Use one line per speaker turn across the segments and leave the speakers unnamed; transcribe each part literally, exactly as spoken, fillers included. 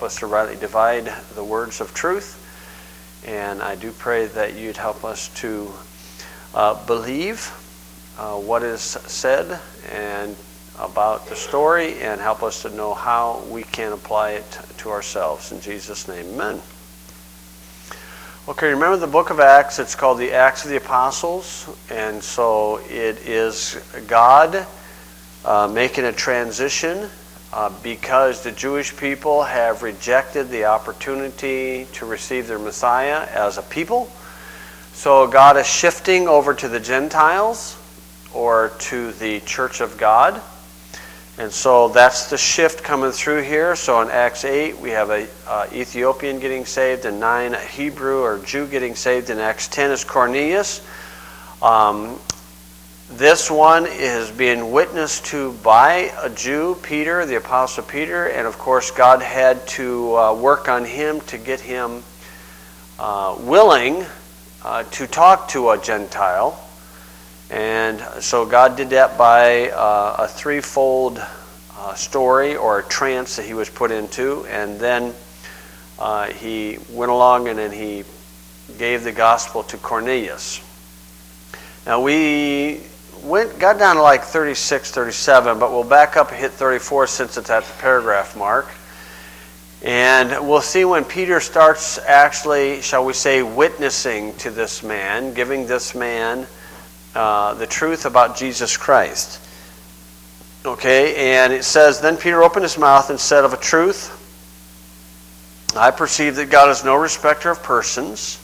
us to rightly divide the words of truth. And I do pray that you'd help us to uh, believe uh, what is said and about the story, and help us to know how we can apply it to ourselves. In Jesus' name, amen. Okay, remember the book of Acts, it's called the Acts of the Apostles, and so it is God uh, making a transition uh, because the Jewish people have rejected the opportunity to receive their Messiah as a people. So God is shifting over to the Gentiles or to the Church of God. And so that's the shift coming through here. So in Acts eight, we have a uh, Ethiopian getting saved, and nine, a Hebrew or Jew getting saved. In Acts ten is Cornelius. Um, this one is being witnessed to by a Jew, Peter, the Apostle Peter, and of course God had to uh, work on him to get him uh, willing uh, to talk to a Gentile. And so God did that by uh, a threefold uh, story or a trance that he was put into. And then uh, he went along and then he gave the gospel to Cornelius. Now we went got down to like thirty-six, thirty-seven, but we'll back up and hit thirty-four since it's at the paragraph mark. And we'll see when Peter starts actually, shall we say, witnessing to this man, giving this man Uh, the truth about Jesus Christ. Okay, and it says, Then Peter opened his mouth and said, Of a truth, I perceive that God is no respecter of persons.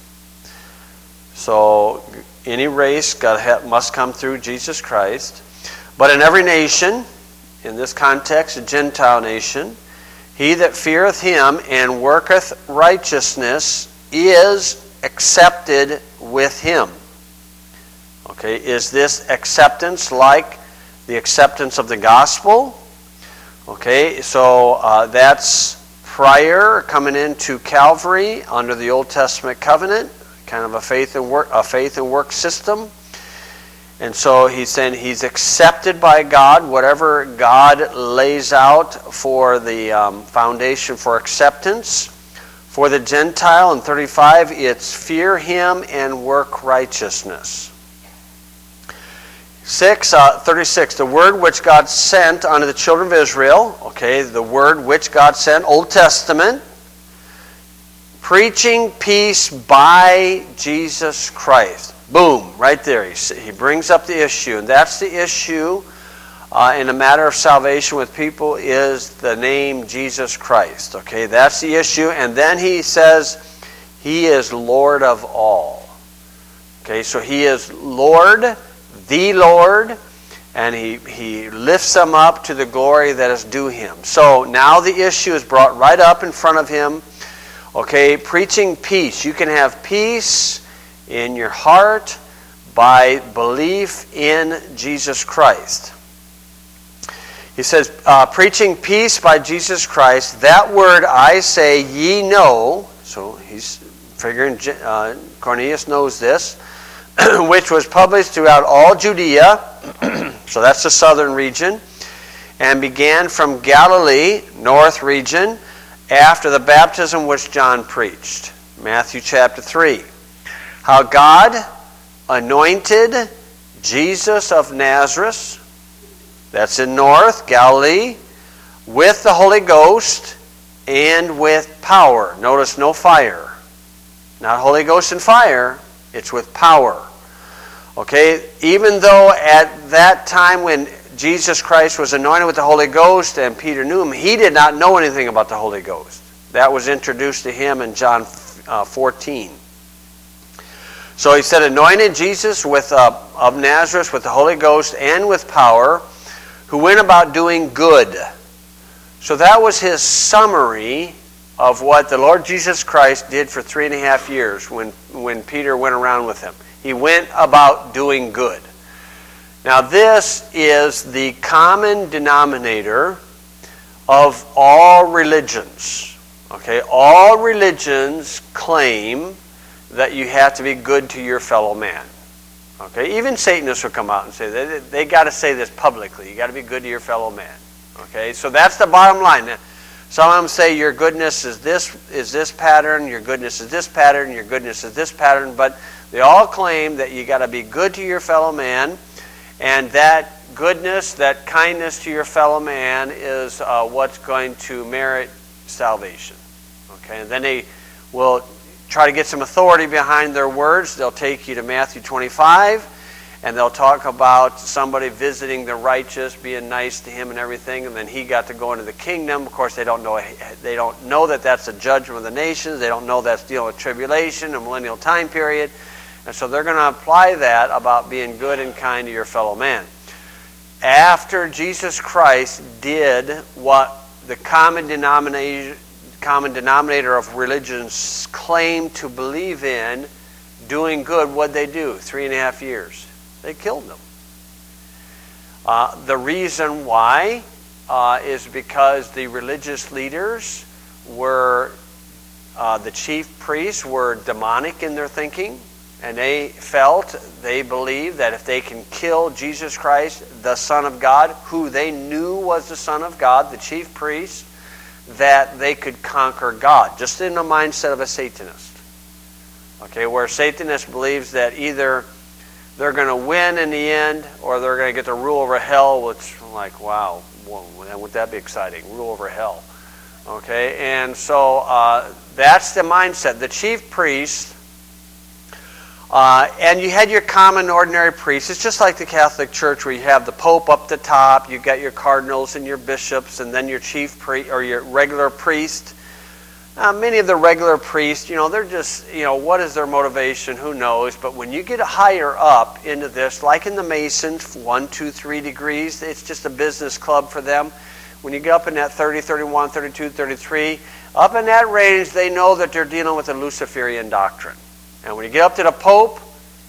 So any race God ha- must come through Jesus Christ. But in every nation, in this context, a Gentile nation, he that feareth him and worketh righteousness is accepted with him. Okay, is this acceptance like the acceptance of the gospel? Okay, so uh, that's prior coming into Calvary under the Old Testament covenant, kind of a faith and work, a faith and work system. And so he's saying he's accepted by God, whatever God lays out for the um, foundation for acceptance. For the Gentile in thirty-five, it's fear him and work righteousness. Six, uh, thirty-six, the word which God sent unto the children of Israel, okay, the word which God sent, Old Testament, preaching peace by Jesus Christ. Boom, right there. He, he brings up the issue, and that's the issue uh, in a matter of salvation with people is the name Jesus Christ. Okay, that's the issue, and then he says he is Lord of all. Okay, so he is Lord, the Lord, and he, he lifts them up to the glory that is due him. So now the issue is brought right up in front of him. Okay, preaching peace. You can have peace in your heart by belief in Jesus Christ. He says, uh, preaching peace by Jesus Christ, that word I say ye know. So he's figuring uh, Cornelius knows this. Which was published throughout all Judea, so that's the southern region, and began from Galilee, north region, after the baptism which John preached. Matthew chapter three. How God anointed Jesus of Nazareth, that's in north, Galilee, with the Holy Ghost and with power. Notice no fire. Not Holy Ghost and fire, it's with power. Okay, even though at that time when Jesus Christ was anointed with the Holy Ghost and Peter knew him, he did not know anything about the Holy Ghost. That was introduced to him in John uh, fourteen. So he said, anointed Jesus with uh, of Nazareth with the Holy Ghost and with power, who went about doing good. So that was his summary of what the Lord Jesus Christ did for three and a half years when, when Peter went around with him. He went about doing good. Now this is the common denominator of all religions. Okay, all religions claim that you have to be good to your fellow man. Okay, even Satanists will come out and say that they, they got to say this publicly. You got to be good to your fellow man. Okay, so that's the bottom line. Some of them say your goodness is this is this pattern, your goodness is this pattern, your goodness is this pattern, but they all claim that you got to be good to your fellow man, and that goodness, that kindness to your fellow man is uh, what's going to merit salvation. Okay, and then they will try to get some authority behind their words. They'll take you to Matthew twenty-five, and they'll talk about somebody visiting the righteous, being nice to him and everything, and then he got to go into the kingdom. Of course, they don't know they don't know that that's a judgment of the nations. They don't know that's dealing with tribulation, a millennial time period, and so they're going to apply that about being good and kind to your fellow man. After Jesus Christ did what the common denominator common denominator of religions claim to believe in, doing good, what'd they do? Three and a half years. They killed them. Uh, the reason why uh, is because the religious leaders were, uh, the chief priests were demonic in their thinking, and they felt, they believed that if they can kill Jesus Christ, the Son of God, who they knew was the Son of God, the chief priests, that they could conquer God, just in the mindset of a Satanist. Okay, where a Satanist believes that either they're going to win in the end or they're going to get to rule over hell, which, like, wow, well, wouldn't that be exciting? Rule over hell. Okay, and so uh, that's the mindset. The chief priests, uh, and you had your common ordinary priests. It's just like the Catholic Church where you have the Pope up the top, you've got your cardinals and your bishops, and then your chief priest or your regular priest. Uh, many of the regular priests, you know, they're just, you know, what is their motivation? Who knows? But when you get higher up into this, like in the Masons, one, two, three degrees, it's just a business club for them. When you get up in that thirty, thirty-one, thirty-two, thirty-three, up in that range, they know that they're dealing with a Luciferian doctrine. And when you get up to the Pope,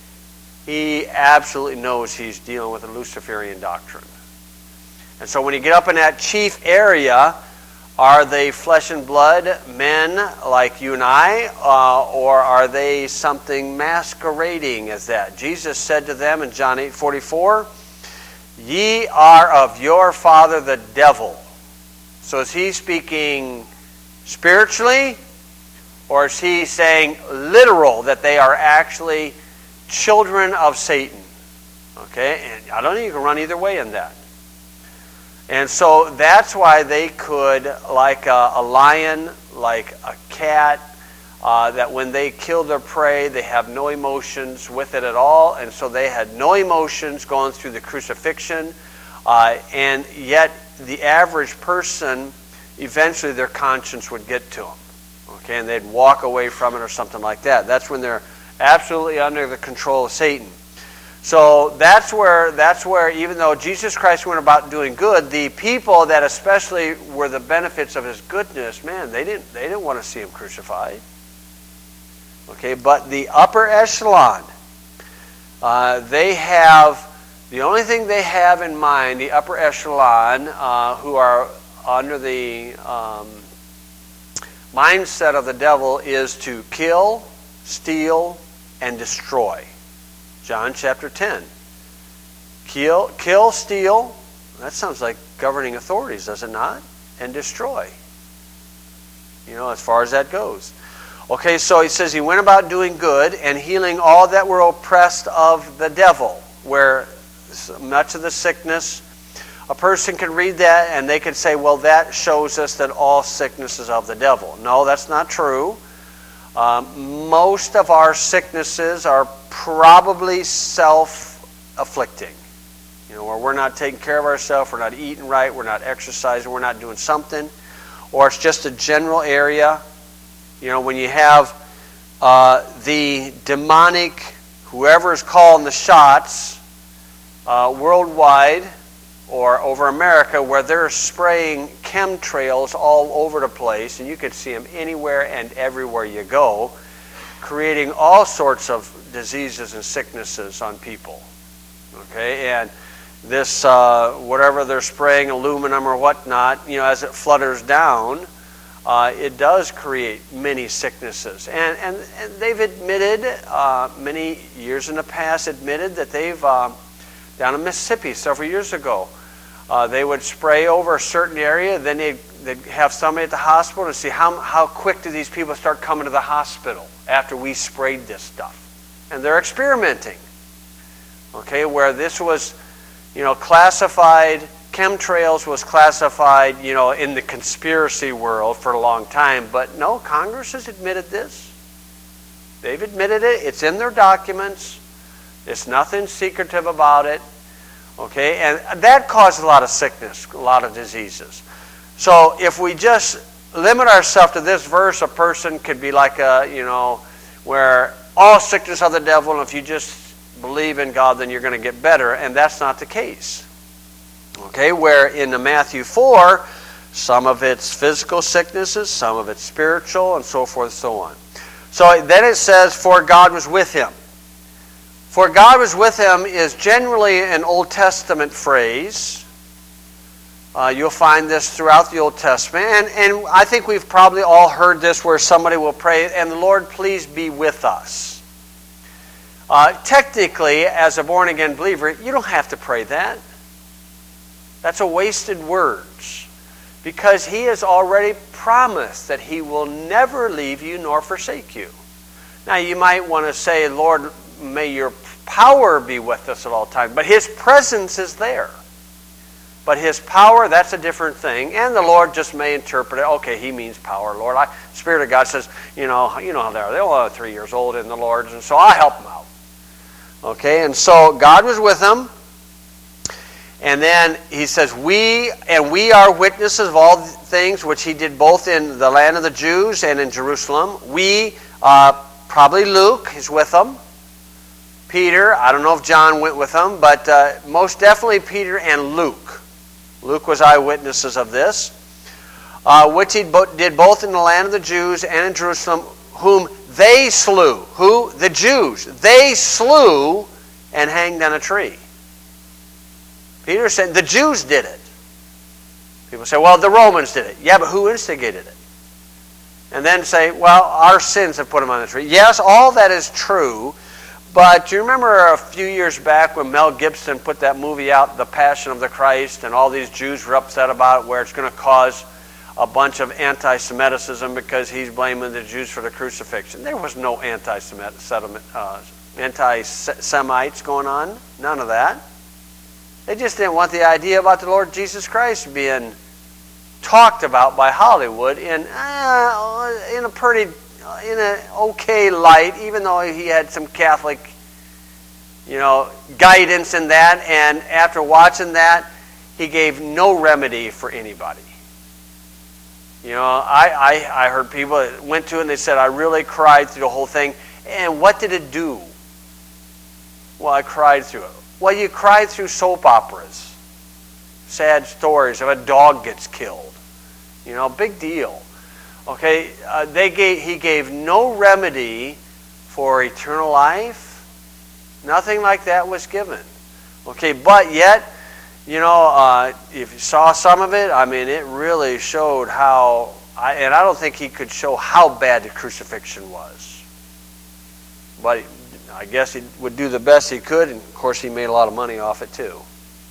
he absolutely knows he's dealing with a Luciferian doctrine. And so when you get up in that chief area, are they flesh and blood men like you and I, uh, or are they something masquerading as that? Jesus said to them in John eight forty-four, "Ye are of your father the devil." So is he speaking spiritually? Or is he saying literal, that they are actually children of Satan? Okay, and I don't think you can run either way in that. And so that's why they could, like a, a lion, like a cat, uh, that when they kill their prey, they have no emotions with it at all. And so they had no emotions going through the crucifixion. Uh, and yet the average person, eventually their conscience would get to them. Okay, and they'd walk away from it or something like that. That's when they're absolutely under the control of Satan. So that's where that's where even though Jesus Christ went about doing good, the people that especially were the benefits of his goodness, man, they didn't they didn't want to see him crucified. Okay, but the upper echelon, uh, they have the only thing they have in mind, the upper echelon, uh, who are under the um, mindset of the devil, is to kill, steal, and destroy. John chapter ten. Kill, kill, steal. That sounds like governing authorities, does it not? And destroy. You know, as far as that goes. Okay, so he says he went about doing good and healing all that were oppressed of the devil, where much of the sickness, a person can read that and they can say, well, that shows us that all sickness is of the devil. No, that's not true. Um, most of our sicknesses are probably self-afflicting. You know, where we're not taking care of ourselves, we're not eating right, we're not exercising, we're not doing something. Or it's just a general area. You know, when you have uh, the demonic, whoever is calling the shots uh, worldwide, or over America, where they're spraying chemtrails all over the place, and you can see them anywhere and everywhere you go, creating all sorts of diseases and sicknesses on people. Okay, and this, uh, whatever they're spraying, aluminum or whatnot, you know, as it flutters down, uh, it does create many sicknesses. And, and, and they've admitted, uh, many years in the past, admitted that they've, uh, down in Mississippi several years ago, Uh, they would spray over a certain area, then they'd, they'd have somebody at the hospital and see how, how quick do these people start coming to the hospital after we sprayed this stuff. And they're experimenting. Okay, where this was, you know, classified, chemtrails was classified, you know, in the conspiracy world for a long time. But no, Congress has admitted this. They've admitted it. It's in their documents. There's nothing secretive about it. Okay, and that caused a lot of sickness, a lot of diseases. So if we just limit ourselves to this verse, a person could be like a, you know, where all sickness of the devil, and if you just believe in God, then you're going to get better, and that's not the case. Okay, where in the Matthew four, some of it's physical sicknesses, some of it's spiritual, and so forth and so on. So then it says, for God was with him. For God was with him is generally an Old Testament phrase. Uh, you'll find this throughout the Old Testament. And, and I think we've probably all heard this where somebody will pray, and the Lord, please be with us. Uh, technically, as a born-again believer, you don't have to pray that. That's a wasted words. Because he has already promised that he will never leave you nor forsake you. Now, you might want to say, Lord, may your power be with us at all times. But his presence is there. But his power, that's a different thing. And the Lord just may interpret it. Okay, he means power, Lord. I, Spirit of God says, you know, you know how they are. They're only three years old in the Lord, and so I help them out. Okay, and so God was with them. And then he says, we, and we are witnesses of all things which he did both in the land of the Jews and in Jerusalem. We, uh, probably Luke is with them. Peter, I don't know if John went with them, but uh, most definitely Peter and Luke. Luke was eyewitnesses of this. Uh, which he bo- did both in the land of the Jews and in Jerusalem, whom they slew. Who? The Jews. They slew and hanged on a tree. Peter said, the Jews did it. People say, well, the Romans did it. Yeah, but who instigated it? And then say, well, our sins have put them on the tree. Yes, all that is true. But do you remember a few years back when Mel Gibson put that movie out, The Passion of the Christ, and all these Jews were upset about it, where it's going to cause a bunch of anti-Semitism because he's blaming the Jews for the crucifixion? There was no anti-Semites uh, anti-Semites going on. None of that. They just didn't want the idea about the Lord Jesus Christ being talked about by Hollywood in uh, in a pretty in an okay light, even though he had some Catholic, you know, guidance in that. And after watching that, he gave no remedy for anybody. You know, I, I, I heard people that went to it and they said, I really cried through the whole thing. And what did it do? Well, I cried through it. Well, you cried through soap operas. Sad stories of a dog gets killed. You know, big deal. Okay, uh, they gave, he gave no remedy for eternal life. Nothing like that was given. Okay, but yet, you know, uh, if you saw some of it, I mean, it really showed how, I, and I don't think he could show how bad the crucifixion was. But I guess he would do the best he could, and of course he made a lot of money off it too.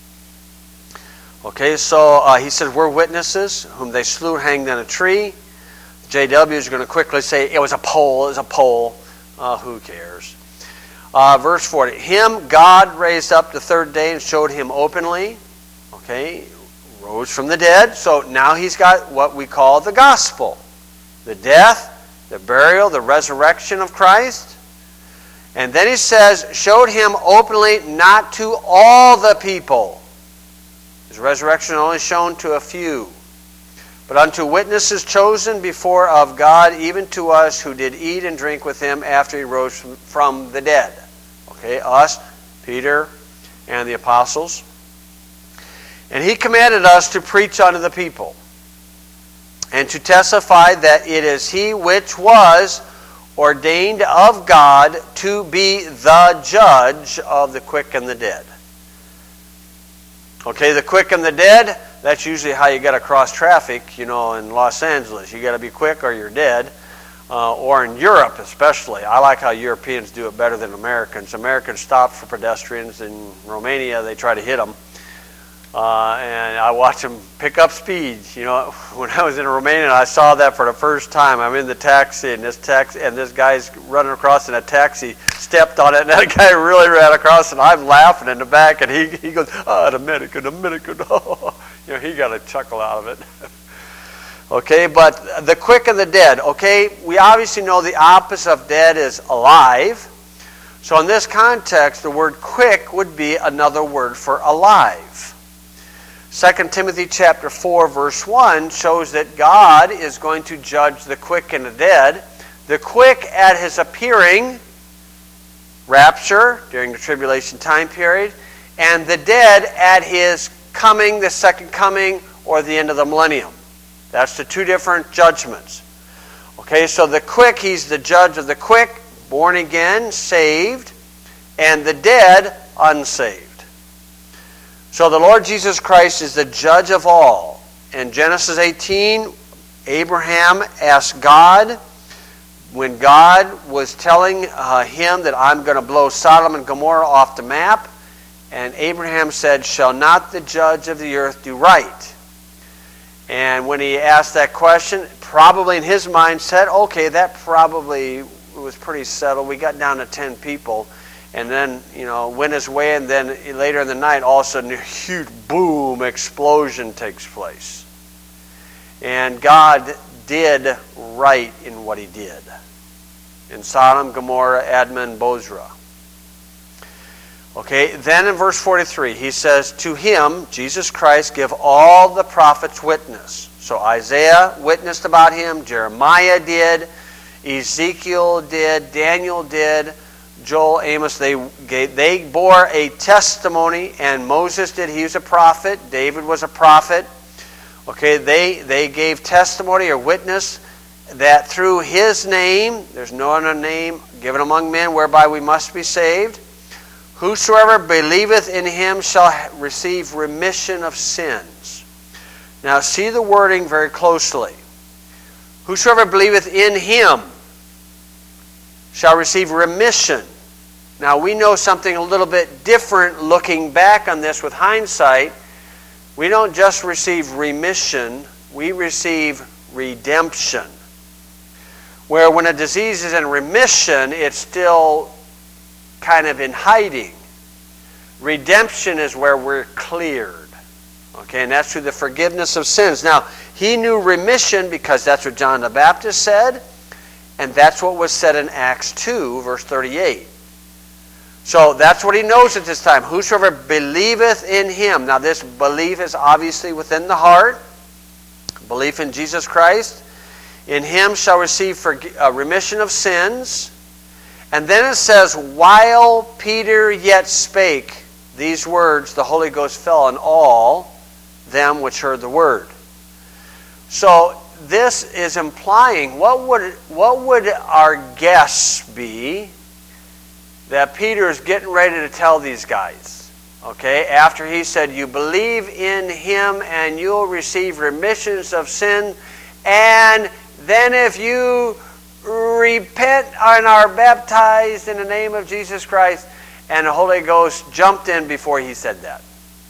Okay, so uh, he said, we're witnesses, whom they slew, hanged on a tree. J W is going to quickly say, it was a pole, it was a pole. Uh, who cares? Uh, verse forty, him God raised up the third day and showed him openly. Okay, rose from the dead. So now he's got what we call the gospel. The death, the burial, the resurrection of Christ. And then he says, showed him openly, not to all the people. His resurrection only shown to a few. But unto witnesses chosen before of God, even to us who did eat and drink with him after he rose from, from the dead. Okay, us, Peter, and the apostles. And he commanded us to preach unto the people, and to testify that it is he which was ordained of God to be the judge of the quick and the dead. Okay, the quick and the dead, that's usually how you get across traffic, you know, in Los Angeles. You got to be quick or you're dead. Uh, or in Europe especially. I like how Europeans do it better than Americans. Americans stop for pedestrians. In Romania, they try to hit them. Uh, and I watched him pick up speed. You know, when I was in Romania, I saw that for the first time. I'm in the taxi, and this taxi, and this guy's running across in a taxi, stepped on it, and that guy really ran across, and I'm laughing in the back, and he he goes, "Ah, oh, the American, the American." Oh. You know, he got a chuckle out of it. Okay, but the quick and the dead. Okay, we obviously know the opposite of dead is alive. So in this context, the word quick would be another word for alive. Second Timothy chapter four, verse one shows that God is going to judge the quick and the dead. The quick at his appearing, rapture, during the tribulation time period, and the dead at his coming, the second coming, or the end of the millennium. That's the two different judgments. Okay, so the quick, he's the judge of the quick, born again, saved, and the dead, unsaved. So the Lord Jesus Christ is the judge of all. In Genesis eighteen, Abraham asked God, when God was telling uh, him that I'm going to blow Sodom and Gomorrah off the map, and Abraham said, "Shall not the judge of the earth do right?" And when he asked that question, probably in his mind said, okay, that probably was pretty settled. We got down to ten people. And then, you know, went his way, and then later in the night, all of a sudden, a huge boom explosion takes place. And God did right in what he did. In Sodom, Gomorrah, Admah, and Bozrah. Okay, then in verse forty-three, he says, to him, Jesus Christ, give all the prophets witness. So Isaiah witnessed about him, Jeremiah did, Ezekiel did, Daniel did, Joel, Amos, they gave, they bore a testimony, and Moses did. He was a prophet. David was a prophet. Okay, they they gave testimony or witness that through his name, there's no other name given among men whereby we must be saved. Whosoever believeth in him shall receive remission of sins. Now see the wording very closely. Whosoever believeth in him shall receive remission. Now we know something a little bit different looking back on this with hindsight. We don't just receive remission, we receive redemption. Where when a disease is in remission, it's still kind of in hiding. Redemption is where we're cleared. Okay, and that's through the forgiveness of sins. Now, he knew remission because that's what John the Baptist said. And that's what was said in Acts two, verse thirty-eight. So that's what he knows at this time. Whosoever believeth in him. Now this belief is obviously within the heart. Belief in Jesus Christ. In him shall receive forg- uh, remission of sins. And then it says, while Peter yet spake these words, the Holy Ghost fell on all them which heard the word. So this is implying, what would what would our guess be that Peter is getting ready to tell these guys? Okay, after he said, you believe in him and you'll receive remissions of sin, and then if you repent and are baptized in the name of Jesus Christ, and the Holy Ghost jumped in before he said that.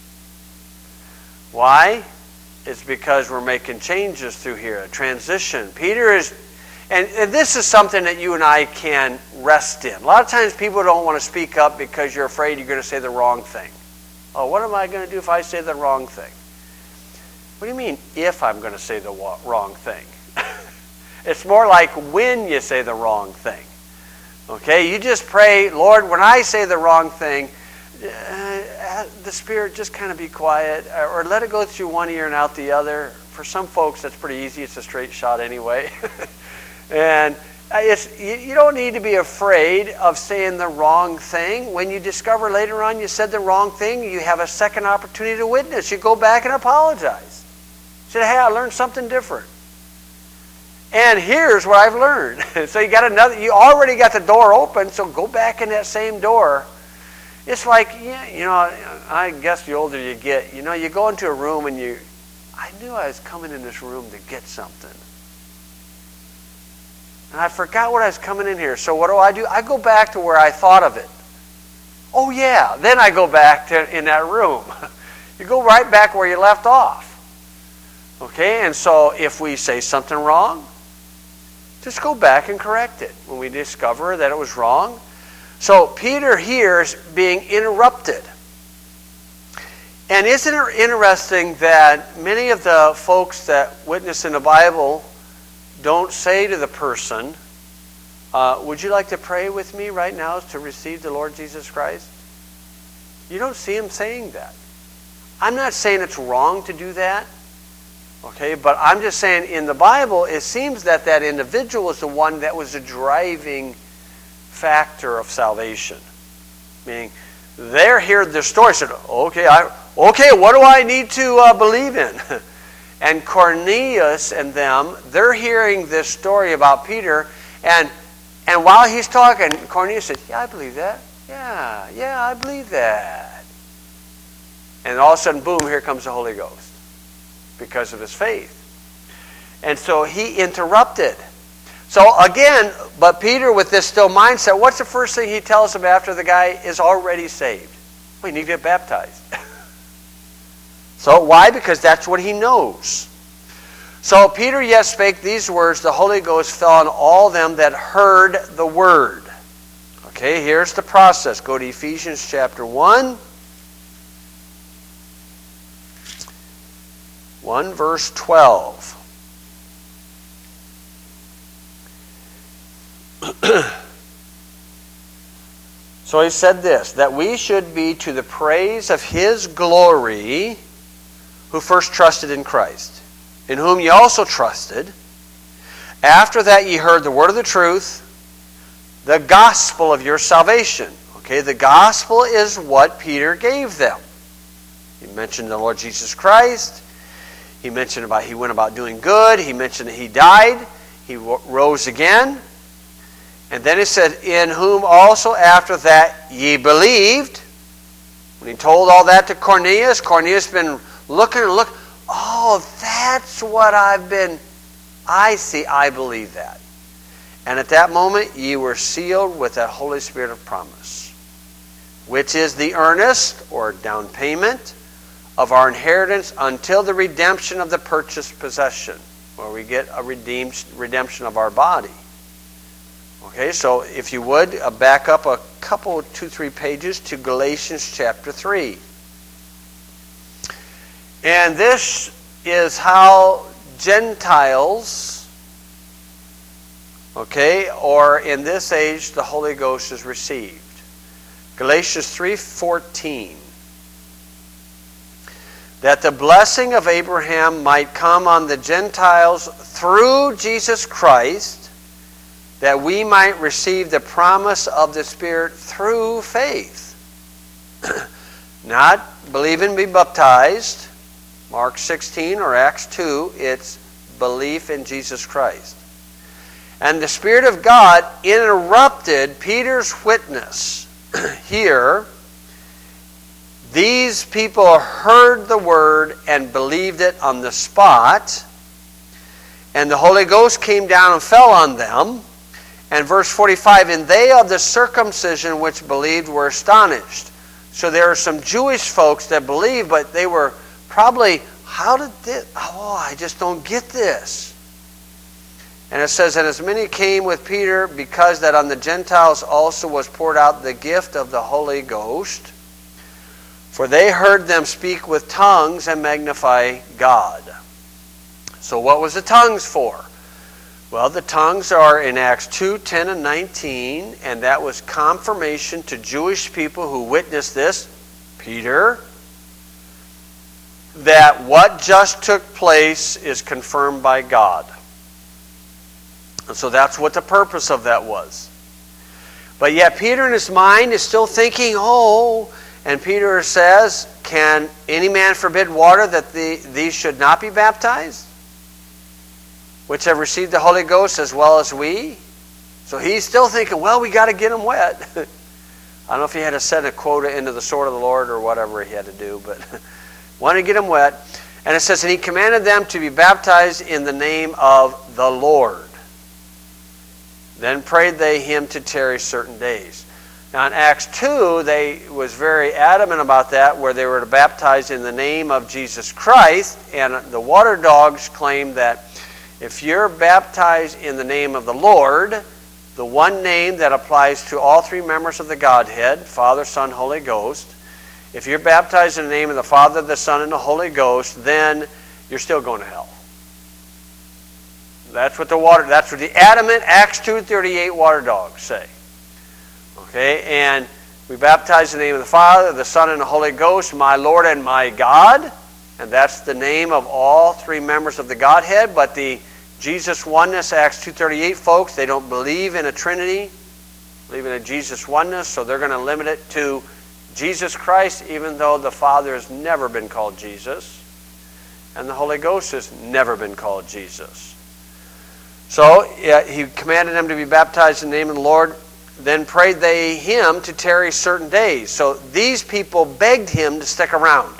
Why? It's because we're making changes through here, a transition. Peter is, and, and this is something that you and I can rest in. A lot of times people don't want to speak up because you're afraid you're going to say the wrong thing. Oh, what am I going to do if I say the wrong thing? What do you mean, if I'm going to say the wrong thing? It's more like when you say the wrong thing. Okay, you just pray, Lord, when I say the wrong thing, uh, the Spirit, just kind of be quiet, or let it go through one ear and out the other. For some folks, that's pretty easy. It's a straight shot anyway. And it's, you, you don't need to be afraid of saying the wrong thing. When you discover later on you said the wrong thing, you have a second opportunity to witness. You go back and apologize. Say, hey, I learned something different. And here's what I've learned. So you got another, you already got the door open, so go back in that same door. It's like, yeah, you know, I guess the older you get, you know, you go into a room and you, I knew I was coming in this room to get something. And I forgot what I was coming in here. So what do I do? I go back to where I thought of it. Oh yeah, then I go back to in that room. You go right back where you left off. Okay, and so if we say something wrong, just go back and correct it when we discover that it was wrong. So Peter here is being interrupted. And isn't it interesting that many of the folks that witness in the Bible don't say to the person, uh, would you like to pray with me right now to receive the Lord Jesus Christ? You don't see them saying that. I'm not saying it's wrong to do that. Okay, but I'm just saying in the Bible, it seems that that individual is the one that was the driving factor of salvation. Meaning, they're hearing the story, said, okay, I, okay, what do I need to uh, believe in? And Cornelius and them, they're hearing this story about Peter, and and while he's talking, Cornelius says, yeah, I believe that. Yeah, yeah, I believe that. And all of a sudden, boom, here comes the Holy Ghost. Because of his faith. And so he interrupted. So again, but Peter with this still mindset, what's the first thing he tells him after the guy is already saved? Well, you need to get baptized. So why? Because that's what he knows. So Peter yet spake these words, the Holy Ghost fell on all them that heard the word. Okay, here's the process. Go to Ephesians chapter one. one verse twelve. So he said this, that we should be to the praise of his glory who first trusted in Christ, in whom ye also trusted, after that ye heard the word of the truth, the gospel of your salvation. Okay, the gospel is what Peter gave them. He mentioned the Lord Jesus Christ. He mentioned about he went about doing good. He mentioned that he died. He rose again. And then he said, in whom also after that ye believed. When he told all that to Cornelius, Cornelius been looking and looking. Oh, that's what I've been. I see, I believe that. And at that moment ye were sealed with that Holy Spirit of promise, which is the earnest or down payment of our inheritance until the redemption of the purchased possession, where we get a redeemed, redemption of our body. Okay, so if you would, uh, back up a couple, two, three pages to Galatians chapter three. And this is how Gentiles, okay, or in this age, the Holy Ghost is received. Galatians three fourteen. That the blessing of Abraham might come on the Gentiles through Jesus Christ, that we might receive the promise of the Spirit through faith. Not believe and be baptized, Mark sixteen or Acts two, it's belief in Jesus Christ. And the Spirit of God interrupted Peter's witness here. These people heard the word and believed it on the spot. And the Holy Ghost came down and fell on them. And verse forty-five, and they of the circumcision which believed were astonished. So there are some Jewish folks that believed, but they were probably, how did this, oh, I just don't get this. And it says, and as many came with Peter, because that on the Gentiles also was poured out the gift of the Holy Ghost, for they heard them speak with tongues and magnify God. So what was the tongues for? Well, the tongues are in Acts two, ten, and nineteen, and that was confirmation to Jewish people who witnessed this, Peter, that what just took place is confirmed by God. And so that's what the purpose of that was. But yet Peter in his mind is still thinking, oh, and Peter says, can any man forbid water that the, these should not be baptized? Which have received the Holy Ghost as well as we? So he's still thinking, well, we got to get them wet. I don't know if he had to send a quota into the sword of the Lord or whatever he had to do, but wanted to get them wet. And it says, and he commanded them to be baptized in the name of the Lord. Then prayed they him to tarry certain days. Now in Acts two, they was very adamant about that, where they were to baptize in the name of Jesus Christ, and the water dogs claim that if you're baptized in the name of the Lord, the one name that applies to all three members of the Godhead, Father, Son, Holy Ghost, if you're baptized in the name of the Father, the Son, and the Holy Ghost, then you're still going to hell. That's what the water, that's what the adamant Acts two thirty-eight water dogs say. Okay, and we baptize in the name of the Father, the Son, and the Holy Ghost, my Lord and my God. And that's the name of all three members of the Godhead. But the Jesus oneness, Acts two thirty-eight folks, they don't believe in a Trinity, believe in a Jesus oneness, so they're going to limit it to Jesus Christ, even though the Father has never been called Jesus, and the Holy Ghost has never been called Jesus. So yeah, he commanded them to be baptized in the name of the Lord. Then prayed they him to tarry certain days. So these people begged him to stick around.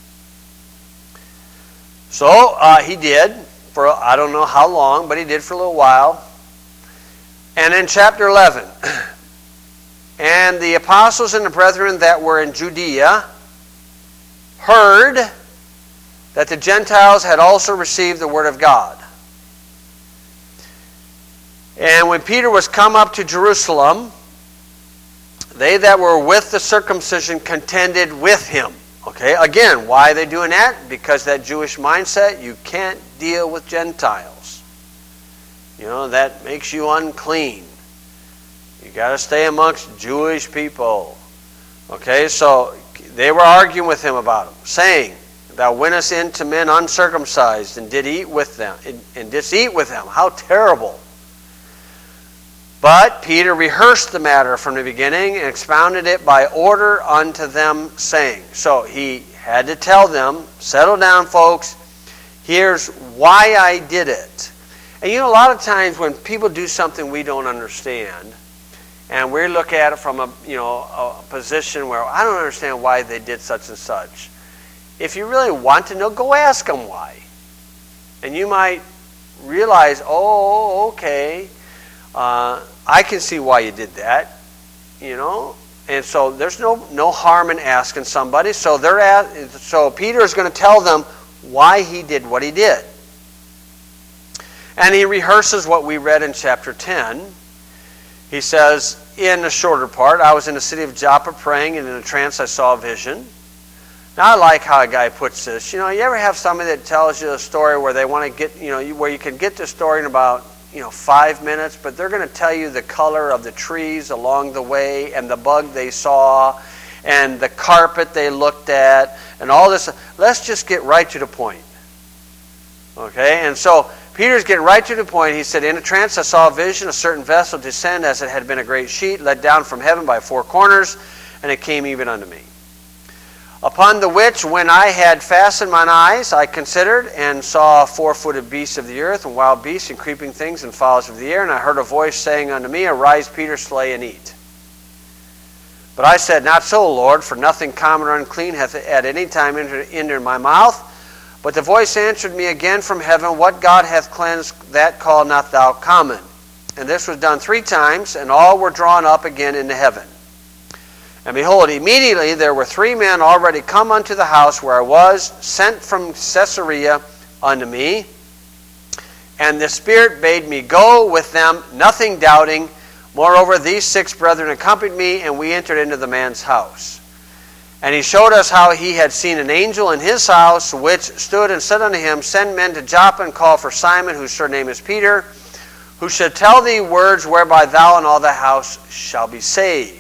So uh, he did for I don't know how long, but he did for a little while. And in chapter eleven, and the apostles and the brethren that were in Judea heard that the Gentiles had also received the word of God. And when Peter was come up to Jerusalem, they that were with the circumcision contended with him. Okay, again, why are they doing that? Because that Jewish mindset, you can't deal with Gentiles. You know, that makes you unclean. You got to stay amongst Jewish people. Okay, so they were arguing with him about him, saying, thou wentest in to men uncircumcised and did eat with them, and, and didst eat with them. How terrible. But Peter rehearsed the matter from the beginning and expounded it by order unto them, saying. So he had to tell them, settle down, folks. Here's why I did it. And you know, a lot of times when people do something we don't understand, and we look at it from a, you know, a position where I don't understand why they did such and such. If you really want to know, go ask them why. And you might realize, oh, okay, Uh, I can see why you did that, you know, and so there's no no harm in asking somebody. So they're at, so Peter is going to tell them why he did what he did, and he rehearses what we read in chapter ten. He says in the shorter part, I was in the city of Joppa praying, and in a trance I saw a vision. Now I like how a guy puts this. You know, you ever have somebody that tells you a story where they want to get, you know, where you can get the story in about, you know, five minutes, but they're going to tell you the color of the trees along the way and the bug they saw and the carpet they looked at and all this. Let's just get right to the point. Okay, and so Peter's getting right to the point. He said, in a trance I saw a vision, a certain vessel descend as it had been a great sheet, let down from heaven by four corners, and it came even unto me. Upon the which, when I had fastened mine eyes, I considered, and saw four-footed beasts of the earth, and wild beasts, and creeping things, and fowls of the air. And I heard a voice saying unto me, Arise, Peter, slay and eat. But I said, Not so, Lord, for nothing common or unclean hath at any time entered into my mouth. But the voice answered me again from heaven, What God hath cleansed, that call not thou common. And this was done three times, and all were drawn up again into heaven. And behold, immediately there were three men already come unto the house where I was, sent from Caesarea unto me. And the Spirit bade me go with them, nothing doubting. Moreover, these six brethren accompanied me, and we entered into the man's house. And he showed us how he had seen an angel in his house, which stood and said unto him, Send men to Joppa, and call for Simon, whose surname is Peter, who shall tell thee words whereby thou and all the house shall be saved.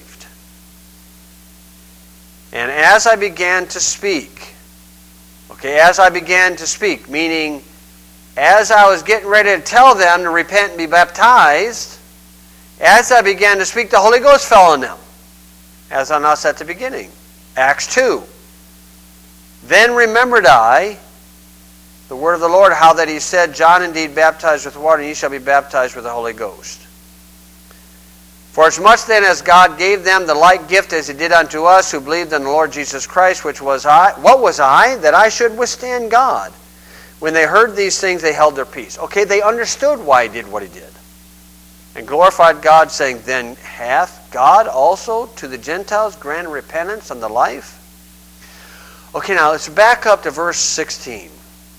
And as I began to speak, okay, as I began to speak, meaning as I was getting ready to tell them to repent and be baptized, as I began to speak, the Holy Ghost fell on them, as on us at the beginning. Acts two. Then remembered I the word of the Lord, how that he said, John indeed baptized with water, and ye shall be baptized with the Holy Ghost. For as much then as God gave them the like gift as he did unto us who believed in the Lord Jesus Christ, which was I, what was I, that I should withstand God? When they heard these things, they held their peace. Okay, they understood why he did what he did. and glorified God, saying, Then hath God also to the Gentiles granted repentance and the life? Okay, now let's back up to verse sixteen.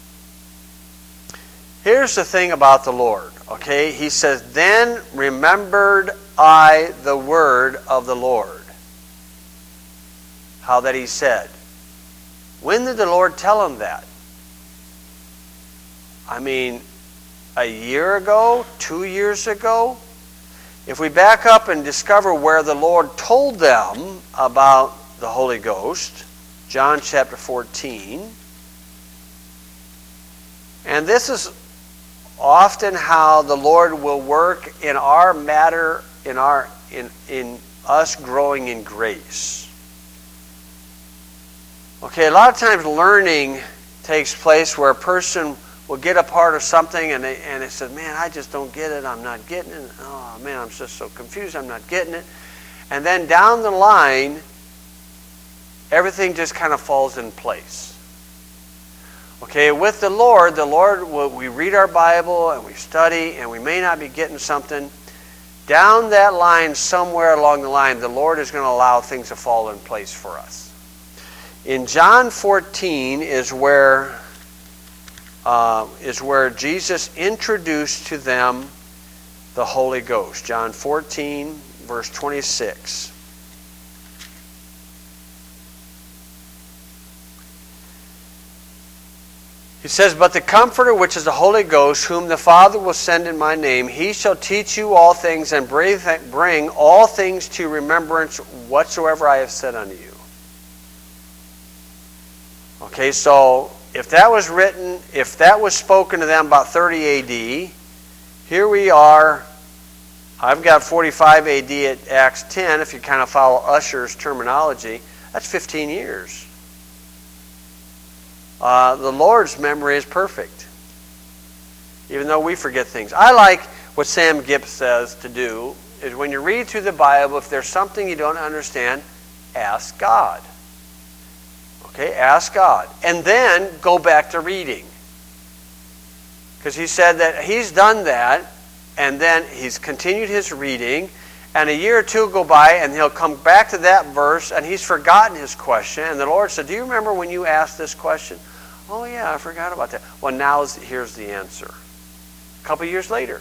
Here's the thing about the Lord, okay? He says, Then remembered I the word of the Lord. How that he said. When did the Lord tell him that? I mean, a year ago? Two years ago? If we back up and discover where the Lord told them about the Holy Ghost, John chapter fourteen, and this is often how the Lord will work in our matter, in our in in us growing in grace. Okay, a lot of times learning takes place where a person will get a part of something and they, and they said, man, I just don't get it, I'm not getting it. Oh, man, I'm just so confused, I'm not getting it. And then down the line, everything just kind of falls in place. Okay, with the Lord, the Lord, we read our Bible and we study and we may not be getting something. Down that line, somewhere along the line, the Lord is going to allow things to fall in place for us. In John fourteen is where uh, is where Jesus introduced to them the Holy Ghost. John fourteen, verse twenty-six. He says, But the Comforter, which is the Holy Ghost, whom the Father will send in my name, he shall teach you all things and bring all things to remembrance whatsoever I have said unto you. Okay, so if that was written, if that was spoken to them about thirty A D, here we are. I've got forty-five A D at Acts ten, if you kind of follow Usher's terminology. That's fifteen years. Uh, the Lord's memory is perfect, even though we forget things. I like what Sam Gibbs says to do, is when you read through the Bible, if there's something you don't understand, ask God. Okay, ask God. And then go back to reading. Because he said that he's done that, and then he's continued his reading, and a year or two go by, and he'll come back to that verse, and he's forgotten his question. And the Lord said, do you remember when you asked this question? Oh, yeah, I forgot about that. Well, now here's the answer. A couple years later.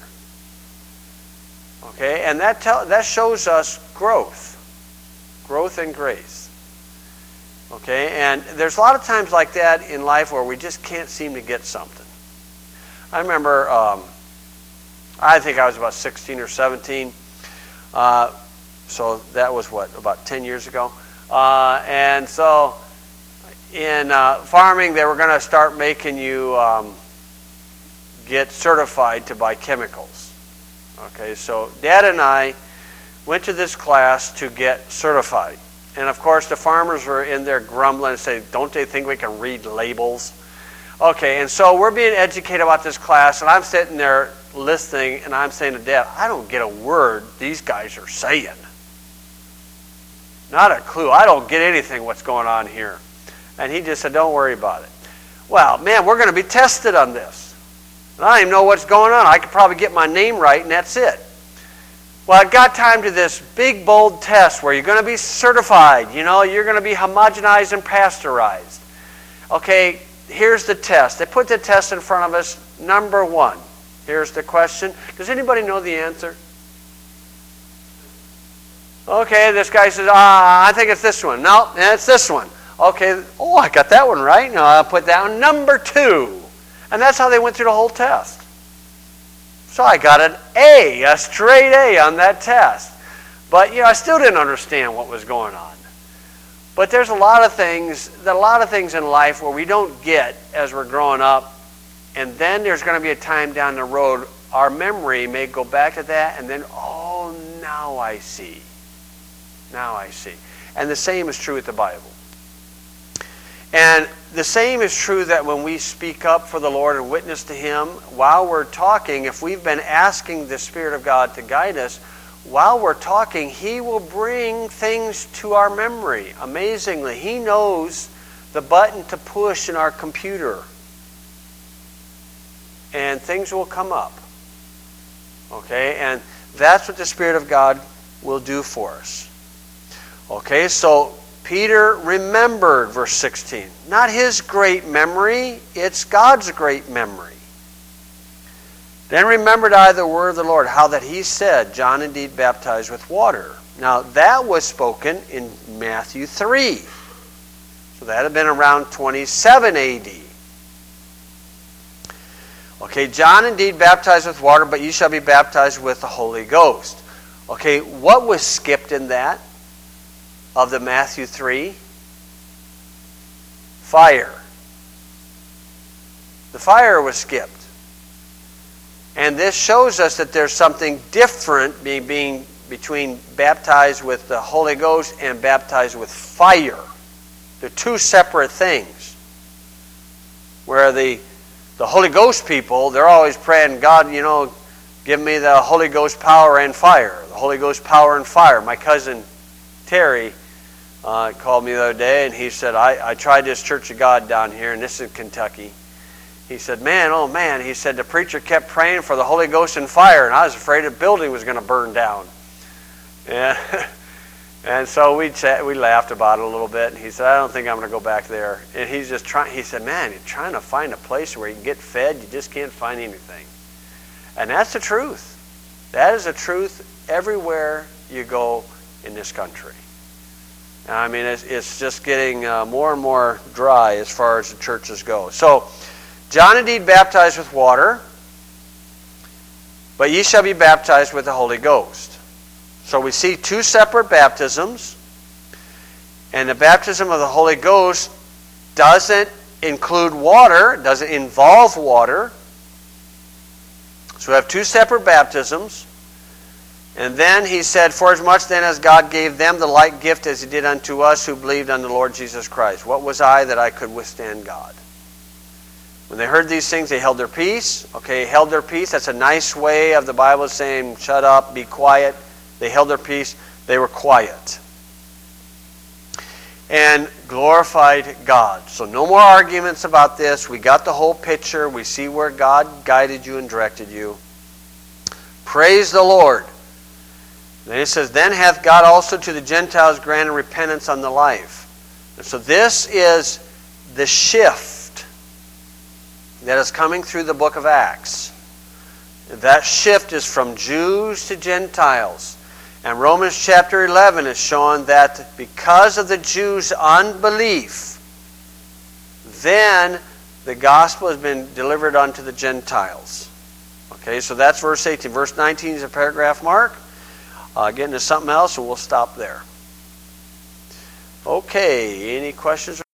Okay, and that, tell, that shows us growth. Growth and grace. Okay, and there's a lot of times like that in life where we just can't seem to get something. I remember, um, I think I was about sixteen or seventeen. Uh, so that was what, about ten years ago. Uh, and so in uh, farming, they were going to start making you um, get certified to buy chemicals. Okay, so Dad and I went to this class to get certified. And of course, the farmers were in there grumbling and saying, don't they think we can read labels? Okay, and so we're being educated about this class, and I'm sitting there listening, and I'm saying to Dad, I don't get a word these guys are saying. Not a clue. I don't get anything what's going on here. And he just said, don't worry about it. Well, man, we're going to be tested on this. And I don't even know what's going on. I could probably get my name right, and that's it. Well, it got time to this big, bold test where you're going to be certified. You know, you're going to be homogenized and pasteurized. Okay, here's the test. They put the test in front of us. Number one. Here's the question. Does anybody know the answer? Okay, this guy says, ah, I think it's this one. No, it's this one. Okay, oh, I got that one right. Now I'll put down number two. And that's how they went through the whole test. So I got an A, a straight A on that test. But, you know, I still didn't understand what was going on. But there's a lot of things, a lot of things in life where we don't get as we're growing up. And then there's going to be a time down the road, our memory may go back to that, and then, oh, now I see. Now I see. And the same is true with the Bible. And the same is true that when we speak up for the Lord and witness to Him, while we're talking, if we've been asking the Spirit of God to guide us, while we're talking, He will bring things to our memory. Amazingly, He knows the button to push in our computer. And things will come up. Okay? And that's what the Spirit of God will do for us. Okay, so Peter remembered, verse sixteen. Not his great memory, it's God's great memory. Then remembered I the word of the Lord, how that he said, John indeed baptized with water. Now that was spoken in Matthew three. So that had been around twenty-seven A D. Okay, John indeed baptized with water, but ye shall be baptized with the Holy Ghost. Okay, what was skipped in that of the Matthew three? Fire. The fire was skipped. And this shows us that there's something different being, being between baptized with the Holy Ghost and baptized with fire. They're two separate things. Where the, the Holy Ghost people, they're always praying, God, you know, give me the Holy Ghost power and fire. The Holy Ghost power and fire. My cousin Terry uh, called me the other day and he said, I, I tried this Church of God down here, and this is Kentucky. He said, man, oh man, he said the preacher kept praying for the Holy Ghost and fire, and I was afraid the building was going to burn down. Yeah. And so we chat, we laughed about it a little bit, and he said, I don't think I'm going to go back there. And he's just trying, he said, man, you're trying to find a place where you can get fed, you just can't find anything. And that's the truth. That is the truth everywhere you go in this country. I mean, it's, it's just getting uh, more and more dry as far as the churches go. So, John indeed baptized with water, but ye shall be baptized with the Holy Ghost. So we see two separate baptisms, and the baptism of the Holy Ghost doesn't include water, doesn't involve water. So we have two separate baptisms. And then he said, forasmuch then as God gave them the like gift as he did unto us who believed on the Lord Jesus Christ. What was I that I could withstand God? When they heard these things, they held their peace. Okay, held their peace. That's a nice way of the Bible saying, shut up, be quiet. They held their peace. They were quiet. And glorified God. So no more arguments about this. We got the whole picture. We see where God guided you and directed you. Praise the Lord. Then it says, then hath God also to the Gentiles granted repentance on the life. And so this is the shift that is coming through the book of Acts. That shift is from Jews to Gentiles. And Romans chapter eleven is showing that because of the Jews' unbelief, then the gospel has been delivered unto the Gentiles. Okay, so that's verse eighteen. Verse nineteen is a paragraph mark. Uh, getting to something else, so we'll stop there. Okay, any questions?